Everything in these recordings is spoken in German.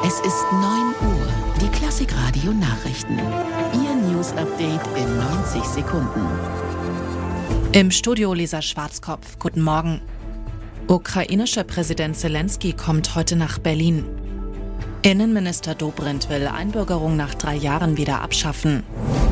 Es ist 9 Uhr, die Klassik-Radio-Nachrichten. Ihr News-Update in 90 Sekunden. Im Studio Lisa Schwarzkopf. Guten Morgen. Ukrainischer Präsident Zelensky kommt heute nach Berlin. Innenminister Dobrindt will Einbürgerung nach 3 Jahren wieder abschaffen.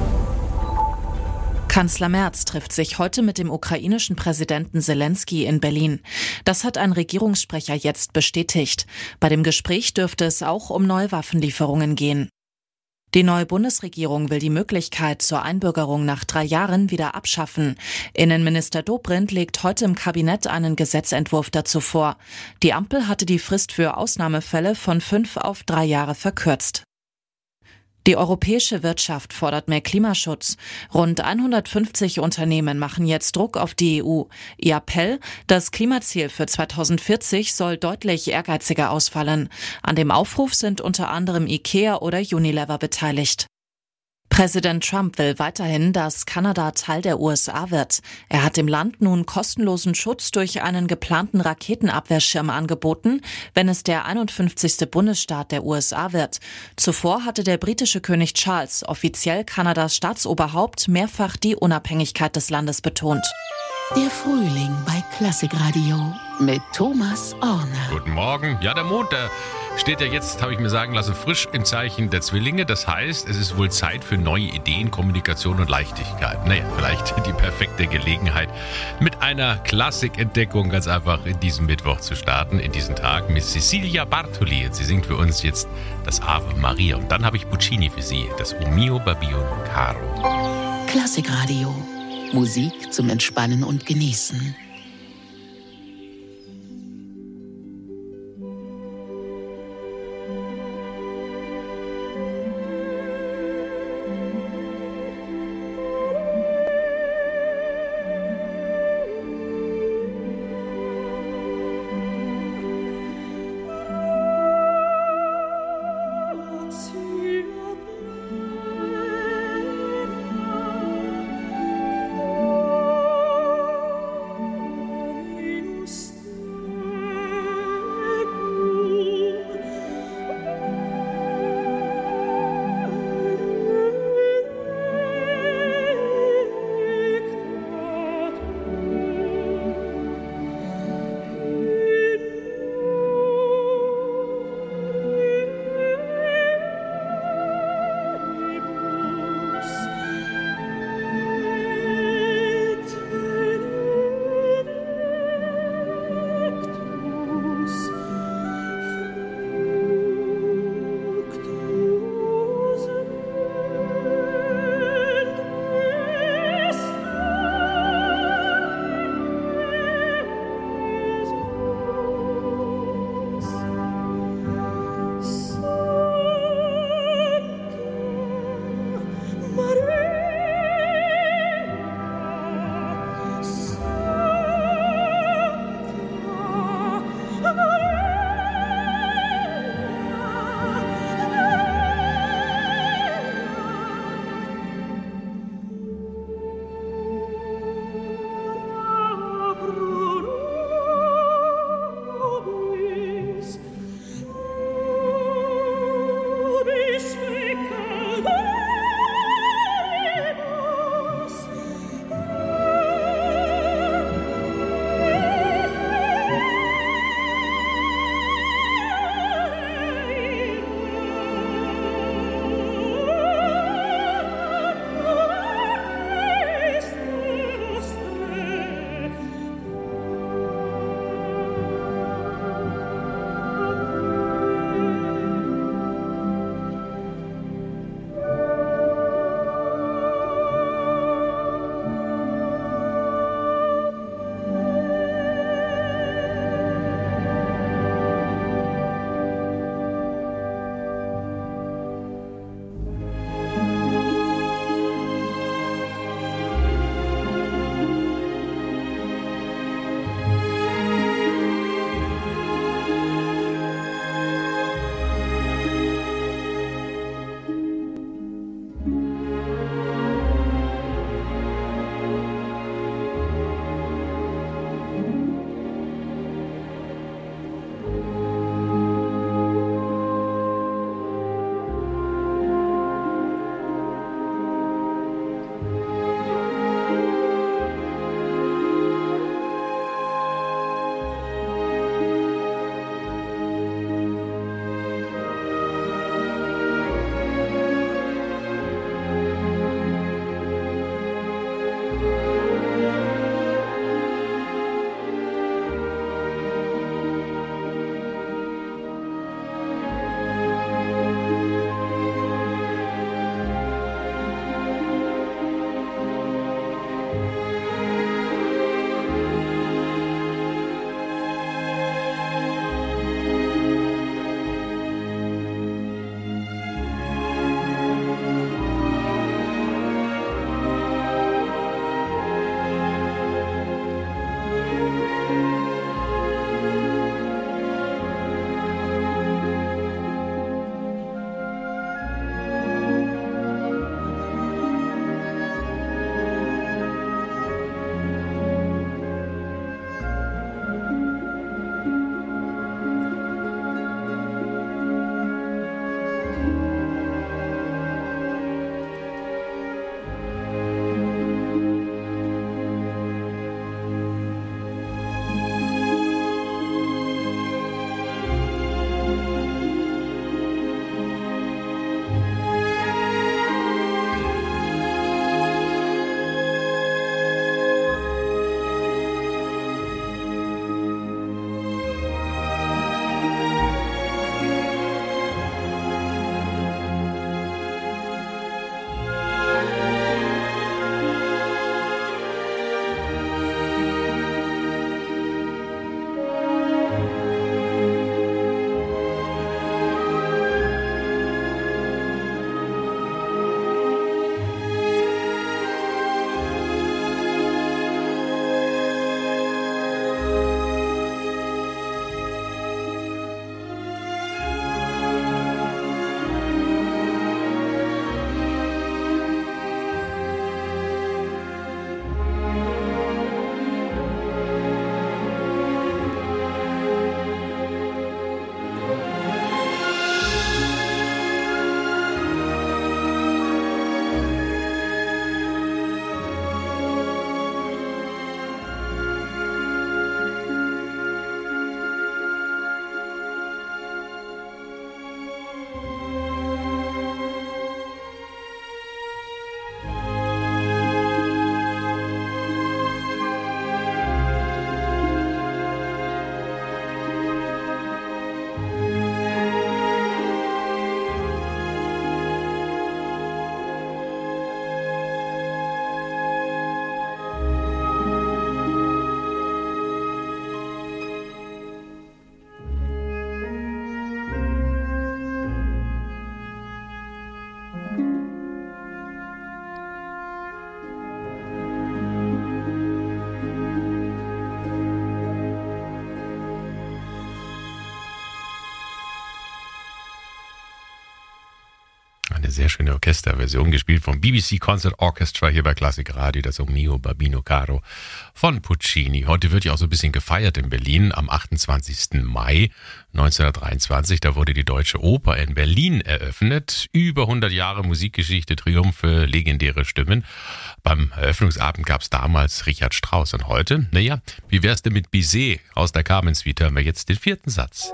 Kanzler Merz trifft sich heute mit dem ukrainischen Präsidenten Zelensky in Berlin. Das hat ein Regierungssprecher jetzt bestätigt. Bei dem Gespräch dürfte es auch um neue Waffenlieferungen gehen. Die neue Bundesregierung will die Möglichkeit zur Einbürgerung nach 3 Jahren wieder abschaffen. Innenminister Dobrindt legt heute im Kabinett einen Gesetzentwurf dazu vor. Die Ampel hatte die Frist für Ausnahmefälle von 5 auf 3 Jahre verkürzt. Die europäische Wirtschaft fordert mehr Klimaschutz. Rund 150 Unternehmen machen jetzt Druck auf die EU. Ihr Appell: Das Klimaziel für 2040 soll deutlich ehrgeiziger ausfallen. An dem Aufruf sind unter anderem IKEA oder Unilever beteiligt. Präsident Trump will weiterhin, dass Kanada Teil der USA wird. Er hat dem Land nun kostenlosen Schutz durch einen geplanten Raketenabwehrschirm angeboten, wenn es der 51. Bundesstaat der USA wird. Zuvor hatte der britische König Charles, offiziell Kanadas Staatsoberhaupt, mehrfach die Unabhängigkeit des Landes betont. Der Frühling bei Klassik-Radio mit Thomas Orner. Guten Morgen. Ja, der Mond, der steht ja jetzt, habe ich mir sagen lassen, frisch im Zeichen der Zwillinge. Das heißt, es ist wohl Zeit für neue Ideen, Kommunikation und Leichtigkeit. Naja, vielleicht die perfekte Gelegenheit, mit einer Klassikentdeckung ganz einfach in diesem Mittwoch zu starten, in diesen Tag mit Cecilia Bartoli. Und sie singt für uns jetzt das Ave Maria. Und dann habe ich Puccini für Sie, das O mio Babino caro. Klassik-Radio. Musik zum Entspannen und Genießen. sehr schöne Orchesterversion, gespielt vom BBC Concert Orchestra hier bei Klassik Radio, das O mio Babbino Caro von Puccini. Heute wird ja auch so ein bisschen gefeiert in Berlin. Am 28. Mai 1923, da wurde die Deutsche Oper in Berlin eröffnet. Über 100 Jahre Musikgeschichte, Triumphe, legendäre Stimmen. Beim Eröffnungsabend gab es damals Richard Strauss. Und heute, naja, wie wär's denn mit Bizet aus der Carmen-Suite? Haben wir jetzt den 4. Satz.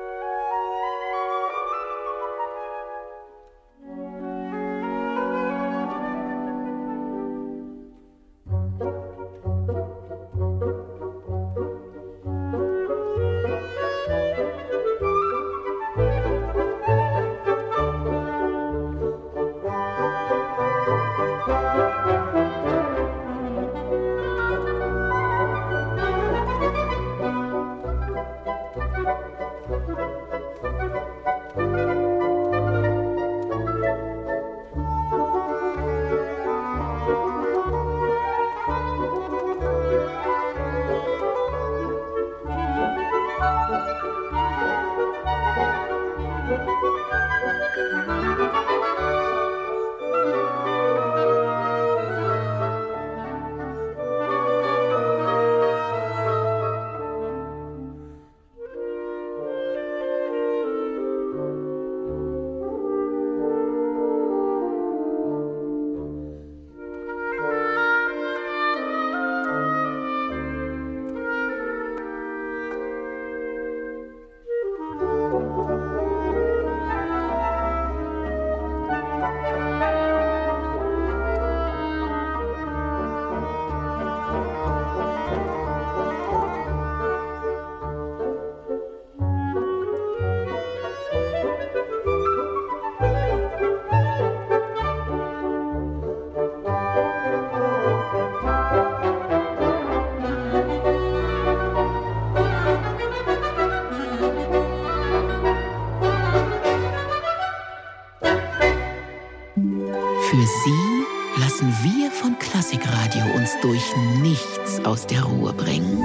Für Sie lassen wir von Klassikradio uns durch nichts aus der Ruhe bringen.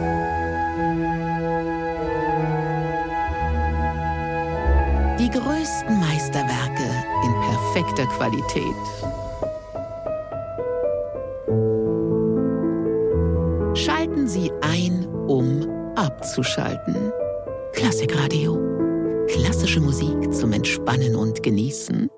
Die größten Meisterwerke in perfekter Qualität. Schalten Sie ein, um abzuschalten. Klassikradio. Klassische Musik zum Entspannen und Genießen.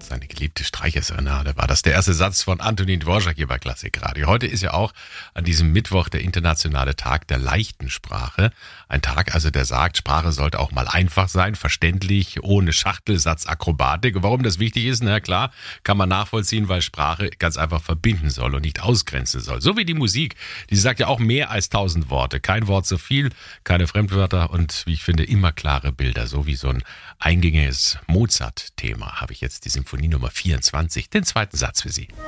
seine geliebte Streicherserenade war das. Der erste Satz von Antonin Dvorak hier bei Klassik Radio. Heute ist ja auch an diesem Mittwoch der internationale Tag der leichten Sprache. Ein Tag also, der sagt, Sprache sollte auch mal einfach sein, verständlich, ohne Schachtelsatz-Akrobatik. Und warum das wichtig ist, na klar, kann man nachvollziehen, weil Sprache ganz einfach verbinden soll und nicht ausgrenzen soll. So wie die Musik, die sagt ja auch mehr als 1000 Worte. Kein Wort zu viel, keine Fremdwörter und, wie ich finde, immer klare Bilder. So wie so ein eingängiges Mozart-Thema habe ich jetzt die Symphonie Nummer 24, den zweiten Satz für Sie.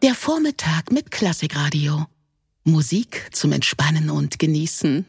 Der Vormittag mit Klassikradio. Musik zum Entspannen und Genießen.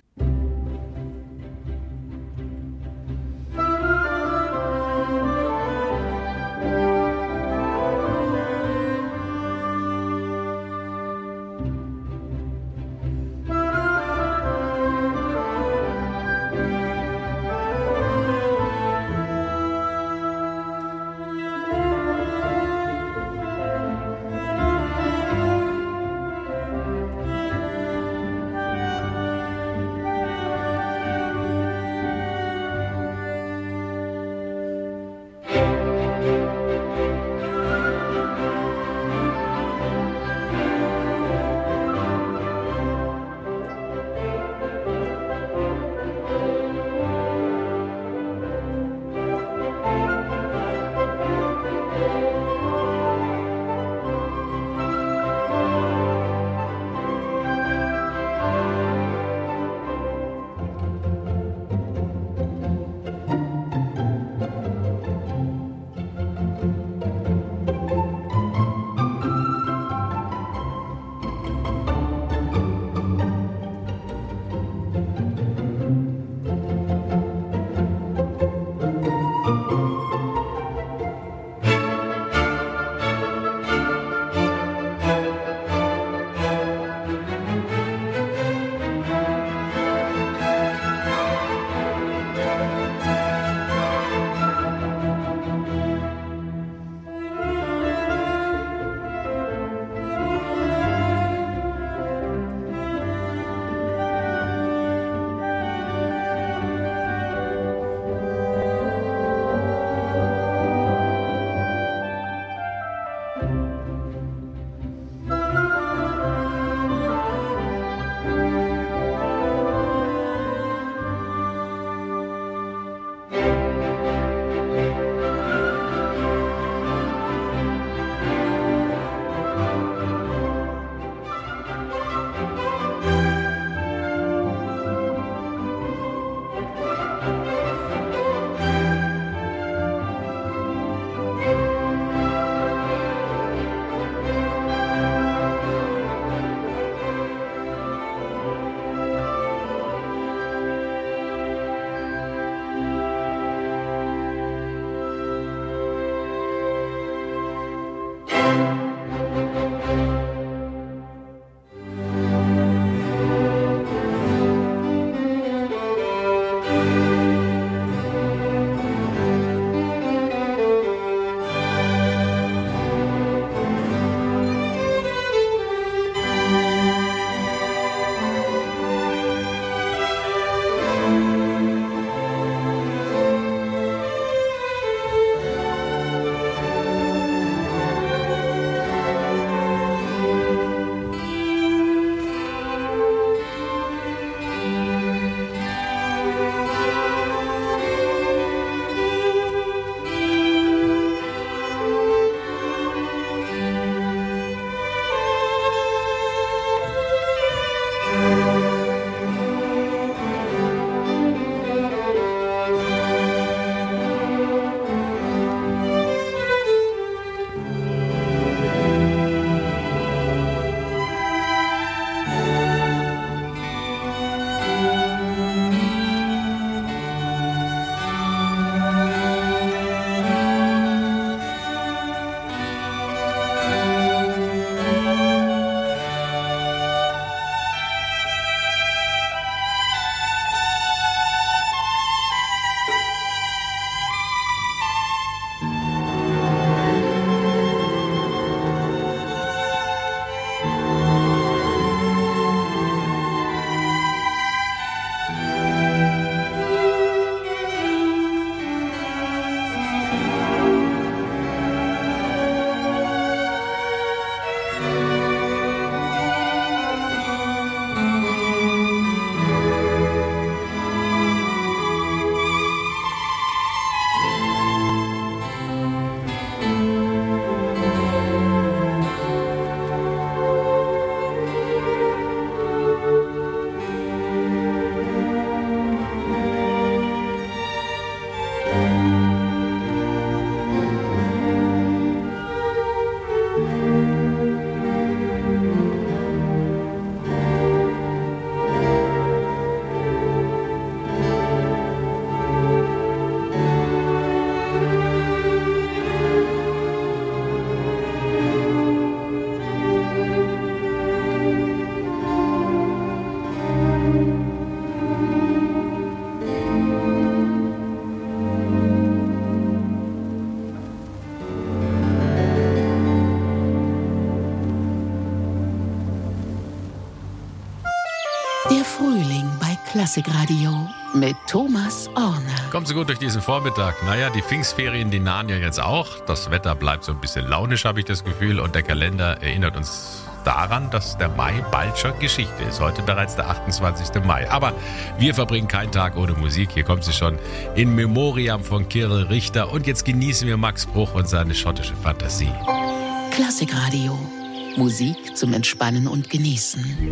Klassikradio mit Thomas Orne. Kommt so gut durch diesen Vormittag. Naja, die Pfingstferien, die nahen ja jetzt auch. Das Wetter bleibt so ein bisschen launisch, habe ich das Gefühl. Und der Kalender erinnert uns daran, dass der Mai bald schon Geschichte ist. Heute bereits der 28. Mai. Aber wir verbringen keinen Tag ohne Musik. Hier kommt sie schon in Memoriam von Kirill Richter. Und jetzt genießen wir Max Bruch und seine schottische Fantasie. Klassikradio. Musik zum Entspannen und Genießen.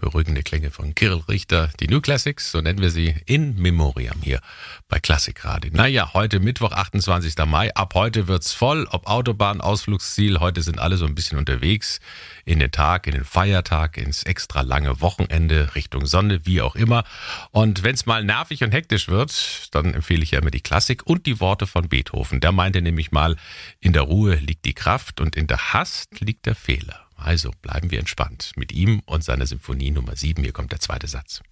beruhigende Klänge von Kirill Richter. Die New Classics, so nennen wir sie, in Memoriam hier bei Klassikradio. Naja, heute Mittwoch, 28. Mai. Ab heute wird's voll. Ob Autobahn, Ausflugsziel. Heute sind alle so ein bisschen unterwegs in den Tag, in den Feiertag, ins extra lange Wochenende, Richtung Sonne, wie auch immer. Und wenn's mal nervig und hektisch wird, dann empfehle ich ja immer die Klassik und die Worte von Beethoven. Der meinte nämlich mal, in der Ruhe liegt die Kraft und in der Hast liegt der Fehler. Also bleiben wir entspannt mit ihm und seiner Symphonie Nummer 7. Hier kommt der zweite Satz.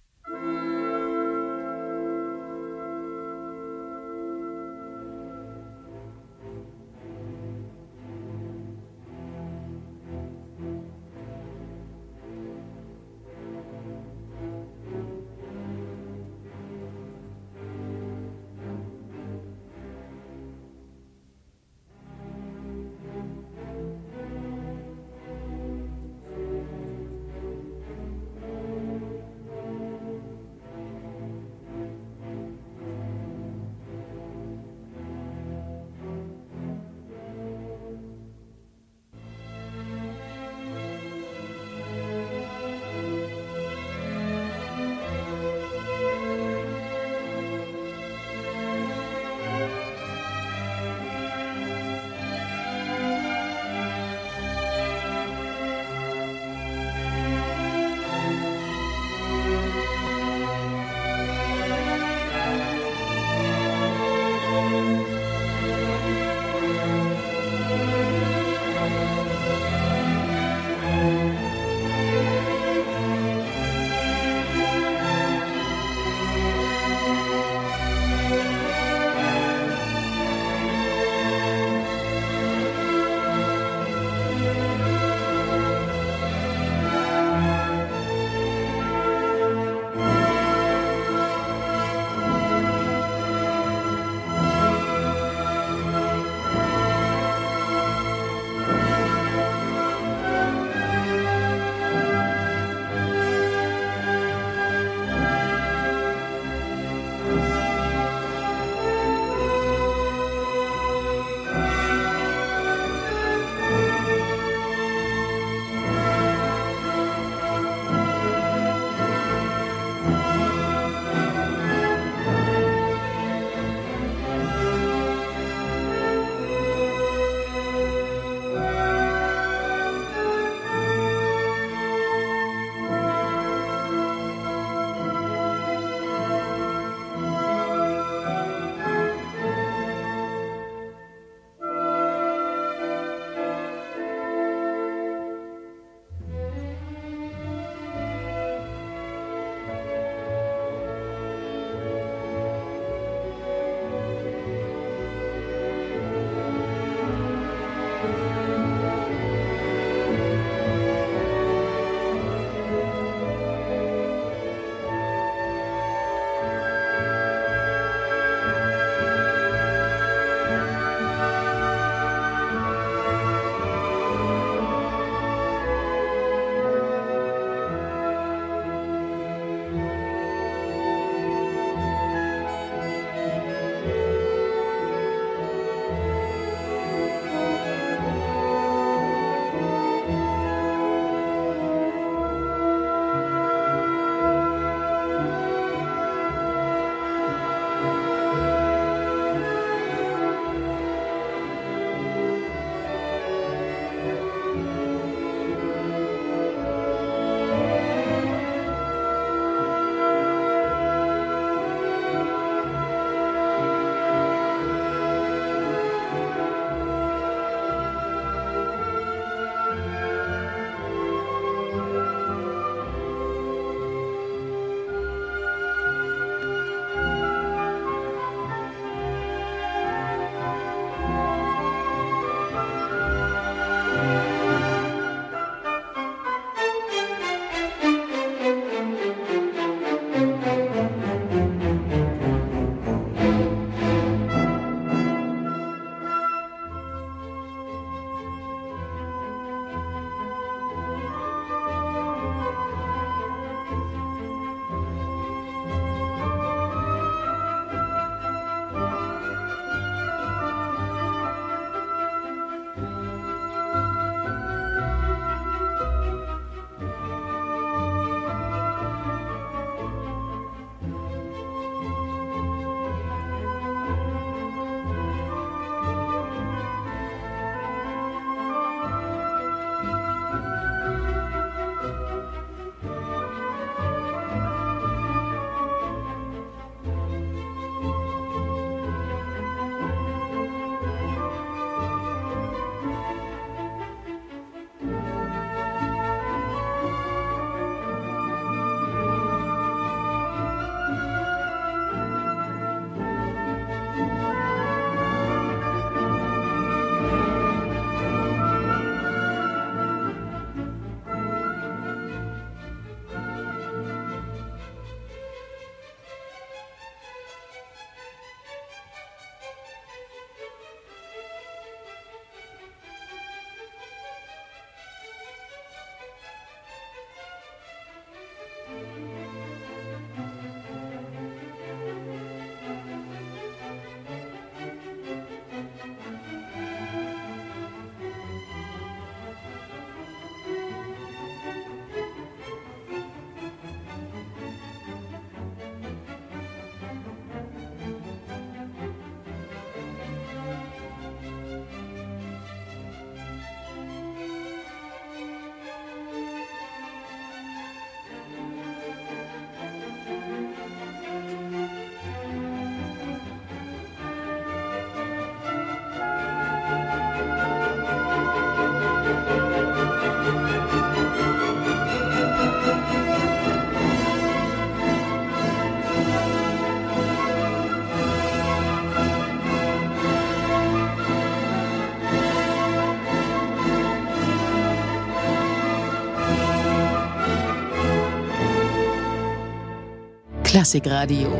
Klassikradio.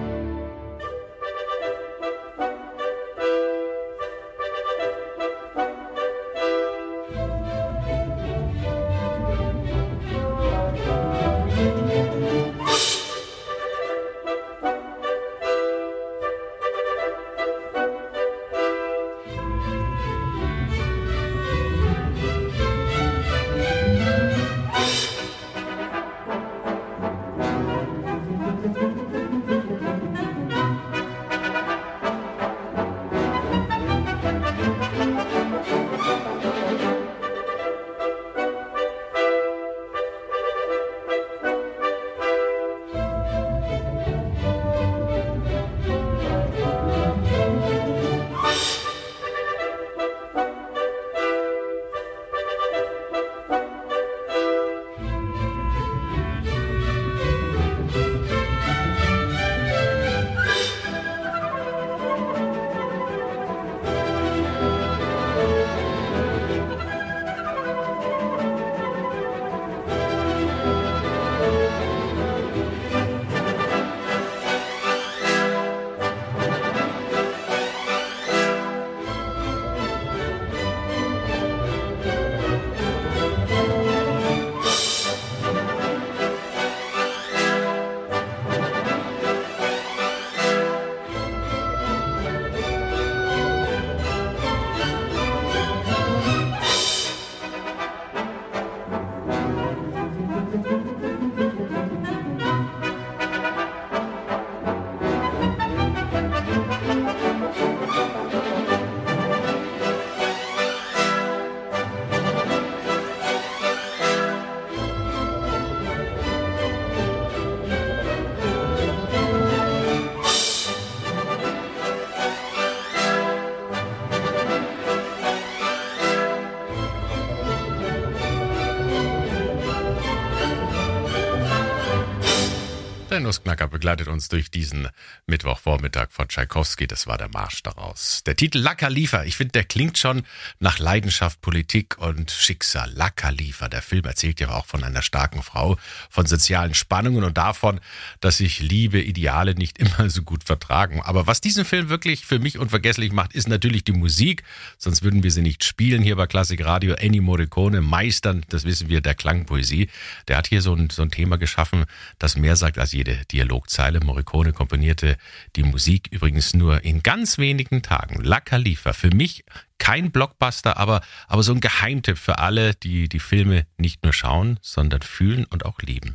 Der Nussknacker begleitet uns durch diesen Mittwochvormittag von Tschaikowski. Das war der Marsch daraus. Der Titel La Khalifa, ich finde, der klingt schon nach Leidenschaft, Politik und Schicksal. La Khalifa, der Film erzählt ja auch von einer starken Frau, von sozialen Spannungen und davon, dass sich Liebe, Ideale nicht immer so gut vertragen. Aber was diesen Film wirklich für mich unvergesslich macht, ist natürlich die Musik. Sonst würden wir sie nicht spielen hier bei Klassikradio. Ennio Morricone, Meistern, das wissen wir, der Klangpoesie. Der hat hier so ein Thema geschaffen, das mehr sagt als jede Dialogzeile. Morricone komponierte die Musik übrigens nur in ganz wenigen Tagen. La Khalifa, für mich kein Blockbuster, aber so ein Geheimtipp für alle, die die Filme nicht nur schauen, sondern fühlen und auch lieben.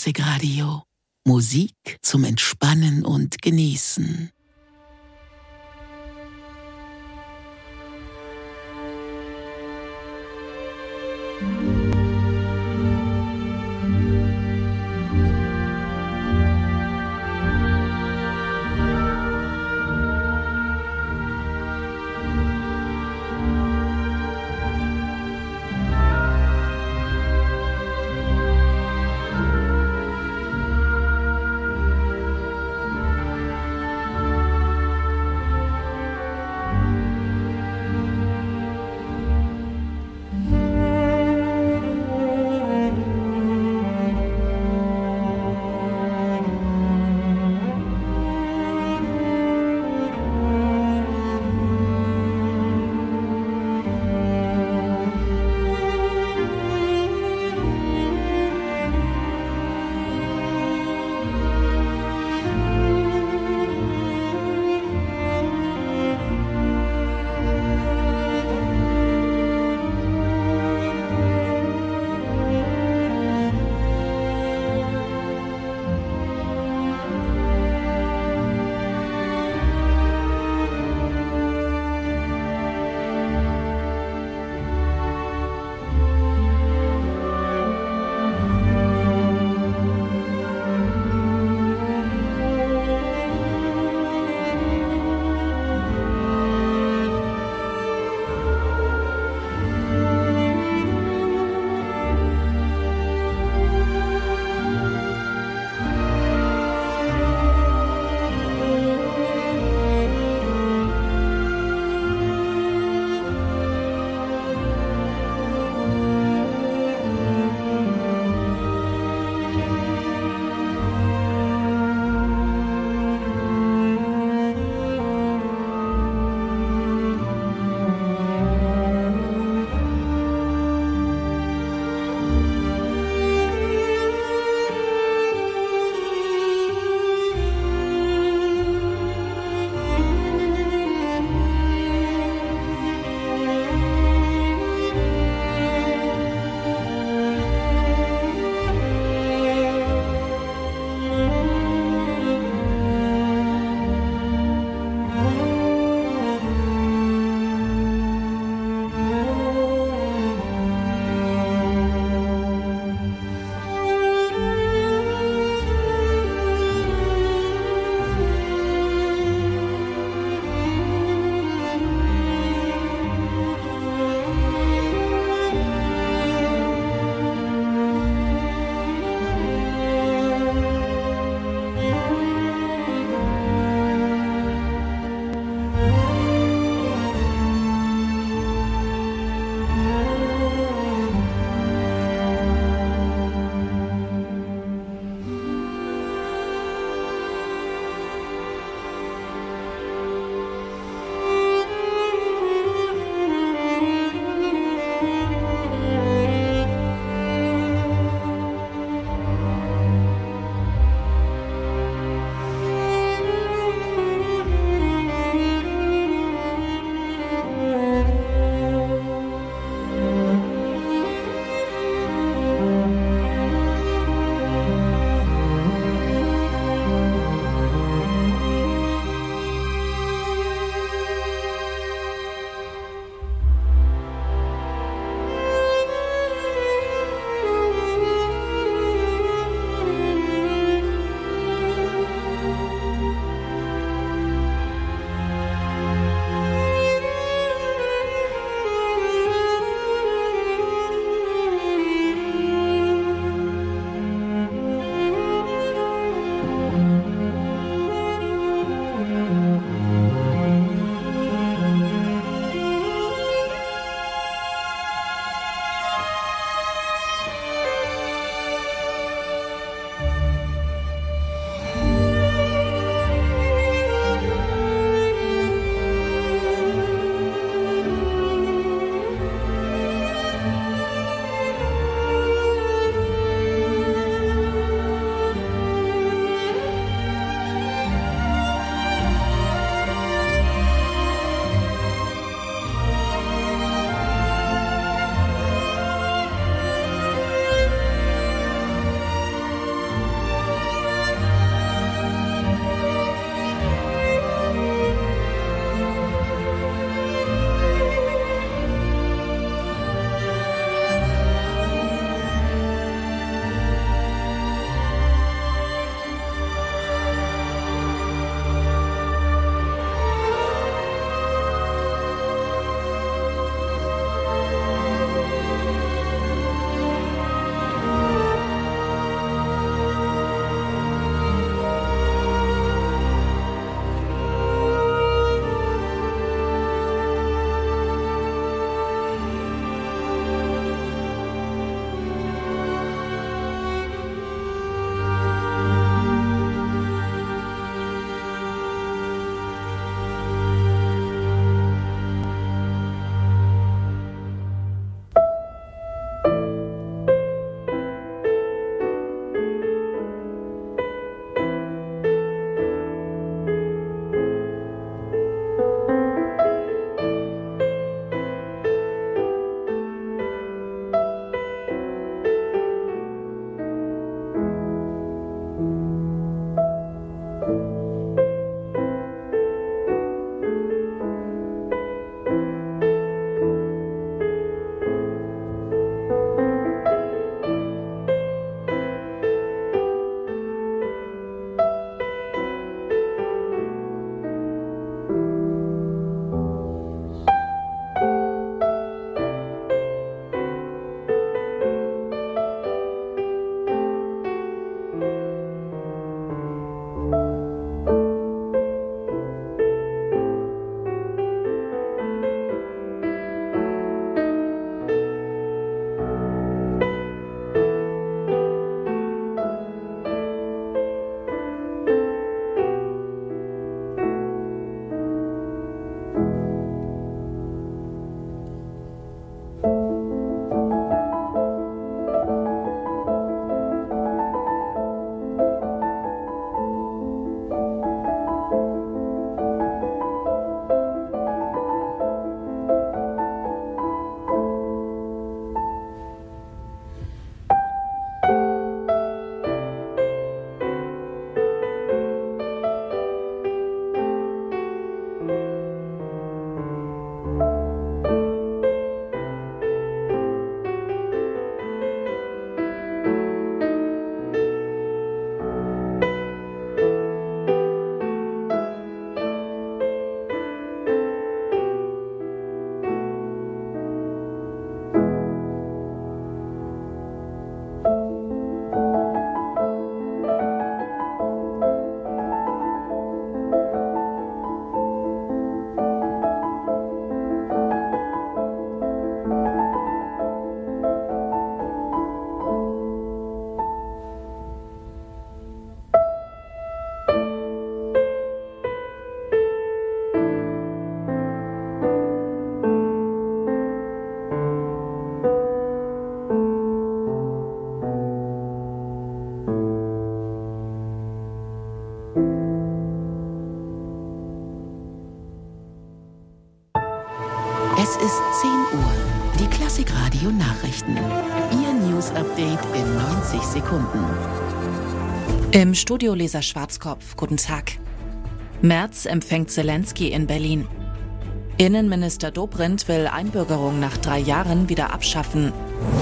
Klassikradio. Musik zum Entspannen und Genießen. Es ist 10 Uhr. Die Klassikradio Nachrichten. Ihr News-Update in 90 Sekunden. Im Studio Lisa Schwarzkopf. Guten Tag. Merz empfängt Zelensky in Berlin. Innenminister Dobrindt will Einbürgerung nach 3 Jahren wieder abschaffen.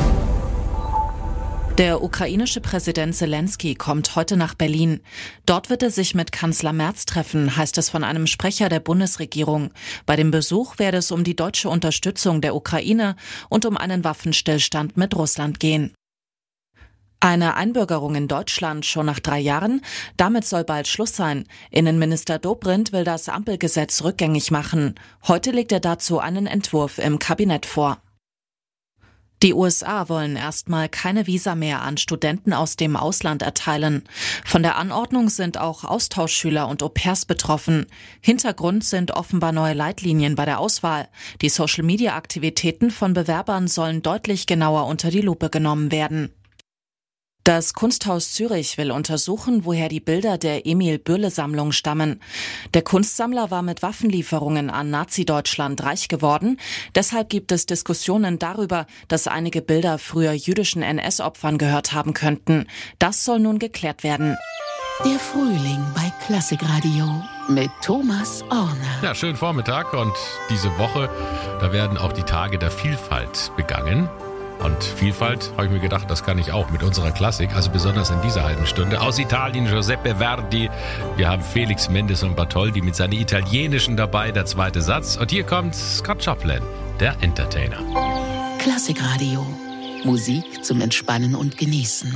Der ukrainische Präsident Zelensky kommt heute nach Berlin. Dort wird er sich mit Kanzler Merz treffen, heißt es von einem Sprecher der Bundesregierung. Bei dem Besuch werde es um die deutsche Unterstützung der Ukraine und um einen Waffenstillstand mit Russland gehen. Eine Einbürgerung in Deutschland schon nach 3 Jahren? Damit soll bald Schluss sein. Innenminister Dobrindt will das Ampelgesetz rückgängig machen. Heute legt er dazu einen Entwurf im Kabinett vor. Die USA wollen erstmal keine Visa mehr an Studenten aus dem Ausland erteilen. Von der Anordnung sind auch Austauschschüler und Au-pairs betroffen. Hintergrund sind offenbar neue Leitlinien bei der Auswahl. Die Social-Media-Aktivitäten von Bewerbern sollen deutlich genauer unter die Lupe genommen werden. Das Kunsthaus Zürich will untersuchen, woher die Bilder der Emil-Bürle-Sammlung stammen. Der Kunstsammler war mit Waffenlieferungen an Nazi-Deutschland reich geworden. Deshalb gibt es Diskussionen darüber, dass einige Bilder früher jüdischen NS-Opfern gehört haben könnten. Das soll nun geklärt werden. Der Frühling bei Klassikradio mit Thomas Orner. Ja, schönen Vormittag und diese Woche, da werden auch die Tage der Vielfalt begangen. Und Vielfalt, habe ich mir gedacht, das kann ich auch mit unserer Klassik, also besonders in dieser halben Stunde. Aus Italien Giuseppe Verdi, wir haben Felix Mendelssohn Bartholdy mit seinen italienischen dabei, der zweite Satz. Und hier kommt Scott Joplin, der Entertainer. Klassikradio. Musik zum Entspannen und Genießen.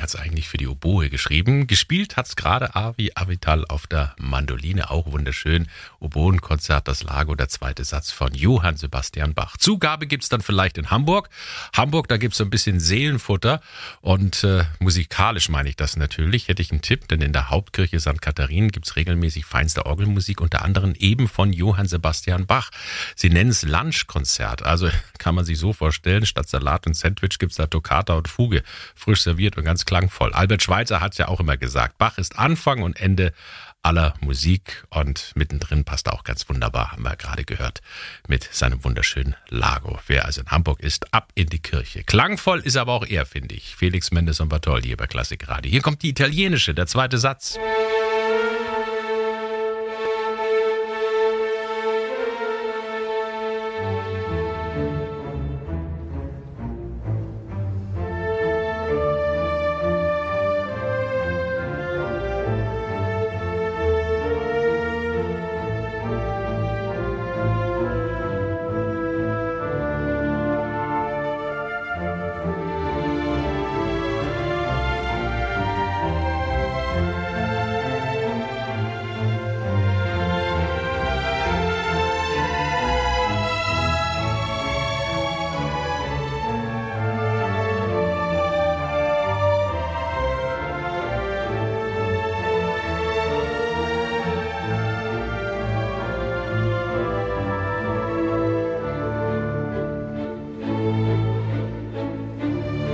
Er hat es eigentlich für die Oboe geschrieben. Gespielt hat es gerade Arvi Avital auf der Mandoline. Auch wunderschön. Oboenkonzert, das Lago, der zweite Satz von Johann Sebastian Bach. Zugabe gibt es dann vielleicht in Hamburg. Hamburg, da gibt es so ein bisschen Seelenfutter. Und musikalisch meine ich das natürlich. Hätte ich einen Tipp, denn in der Hauptkirche St. Katharinen gibt es regelmäßig feinste Orgelmusik, unter anderem eben von Johann Sebastian Bach. Sie nennen es Lunchkonzert. Also kann man sich so vorstellen, statt Salat und Sandwich gibt es da Toccata und Fuge. Frisch serviert und ganz klangvoll. Albert Schweitzer hat es ja auch immer gesagt, Bach ist Anfang und Ende aller Musik und mittendrin passt auch ganz wunderbar, haben wir gerade gehört, mit seinem wunderschönen Lago. Wer also in Hamburg ist, ab in die Kirche. Klangvoll ist aber auch er, finde ich. Felix Mendelssohn Bartholdy hier bei Klassikradio. Hier kommt die italienische, der zweite Satz.